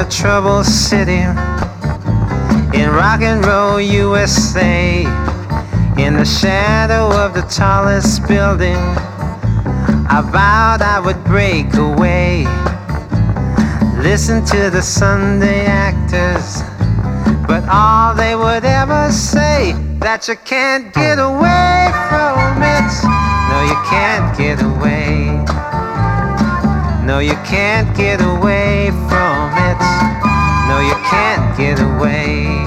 troubled city in rock and roll USA, in the shadow of the tallest building, I vowed I would break away. Listen to the Sunday actors, but all they would ever say, that you can't get away from it. No, you can't get away. No, you can't get away from it. No, you can't get away.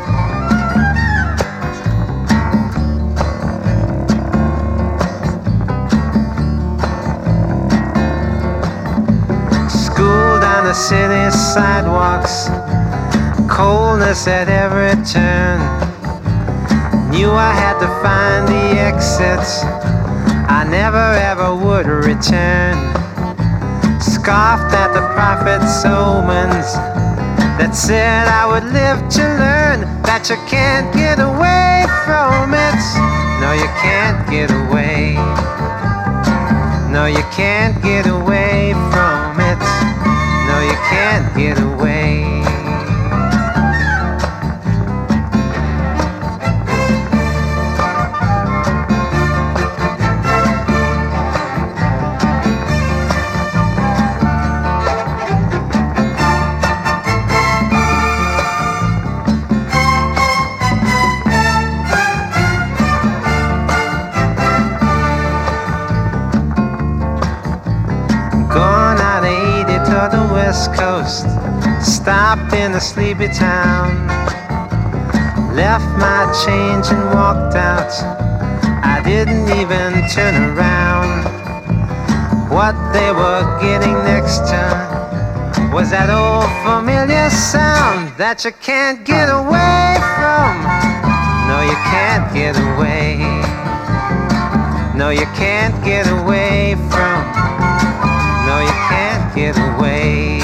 School down the city sidewalks, coldness at every turn. Knew I had to find the exits, I never ever would return. Scoffed at the prophet's omens that said I would live to learn that you can't get away from it. No, you can't get away. No, you can't get away from it. No, you can't get away. Coast, stopped in a sleepy town, left my change and walked out. I didn't even turn around. What they were getting next to was that old familiar sound that you can't get away from. No, you can't get away. No, you can't get away from. No, you can't get away.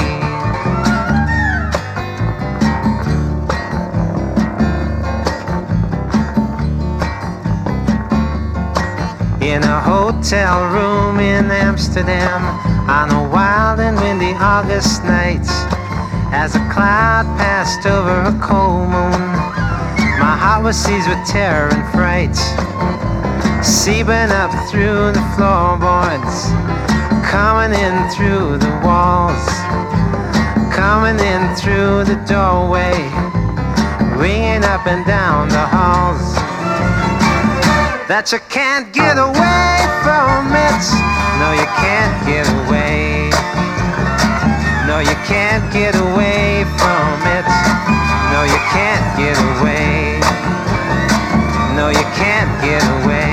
In a hotel room in Amsterdam, on a wild and windy August night, as a cloud passed over a cold moon, my heart was seized with terror and fright, seeping up through the floorboards, coming in through the walls, coming in through the doorway, ringing up and down the halls. That you can't get away from it. No, you can't get away. No, you can't get away from it. No, you can't get away. No, you can't get away.